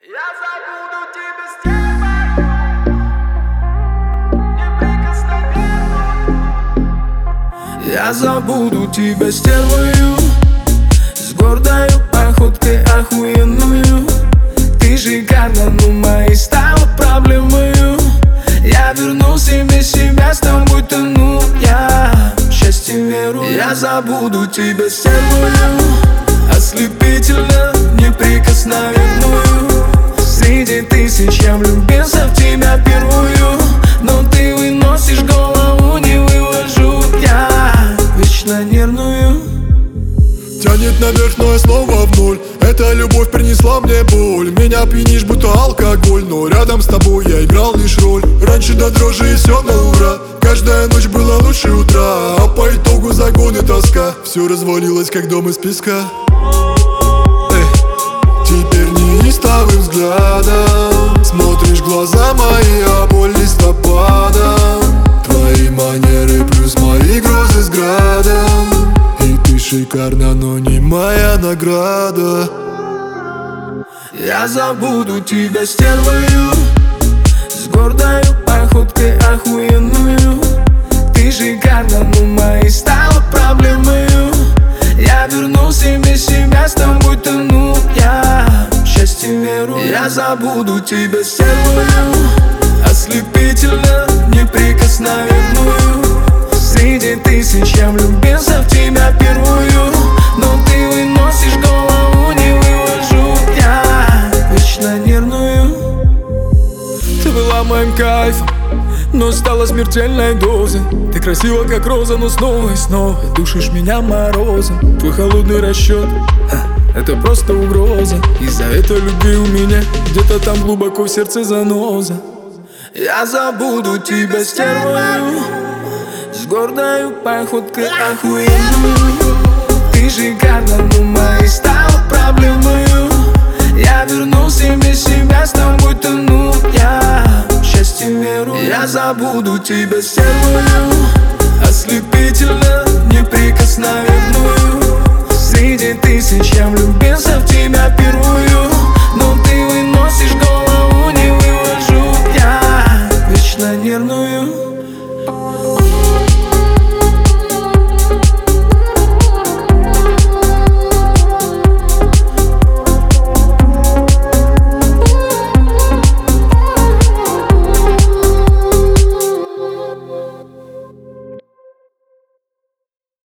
Я забуду тебя стервою, неприкосновенную. Я забуду тебя стервою, с гордою походкой охуенную. Ты шикарна, но моей стала проблемою. Я верну себе себя, с тобой тону я в счастье верую. Я забуду тебя стервою, ослепительно неприкосновенную. Среди тысяч я влюбился в тебя первую, но ты выносишь голову, не вывожу я вечно нервную. Тянет наверх, но я снова в ноль. Эта любовь принесла мне боль. Меня пьянишь, будто алкоголь, но рядом с тобой я играл лишь роль. Раньше до дрожи и все на ура. Каждая ночь была лучше утра, а по итогу загон и тоска. Все развалилось, как дом из песка. Теперь неистовым взглядом смотришь в глаза мои, а боль листопада. Твои манеры плюс мои грозы с градом. И ты шикарна, но не моя награда. Я забуду тебя стервою, с гордою походкой охуенную. Ты шикарна, но моей стала проблемою. Я верну себе себя, с тобой тону я в счастье верую. Я забуду тебя стервою, ослепительно неприкосновенную. Среди тысяч я влюбился в тебя первую, но ты выносишь голову, не вывожу я вечно нервную. Ты была моим кайфом, но стала смертельной дозой. Ты красива как роза, но снова и снова душишь меня морозом. Твой холодный расчет — это просто угроза. Из-за этой любви у меня где-то там глубоко в сердце заноза. Я забуду тебя стервою, с гордою походкой охуенную. Ты шикарна, но моей стала проблемою. Я верну себе себя, с тобой тону я в счастье верую. Я забуду тебя стервою, ослепительно неприкосновенную. Среди тысяч я влюбился в тебя первую, но ты выносишь голову.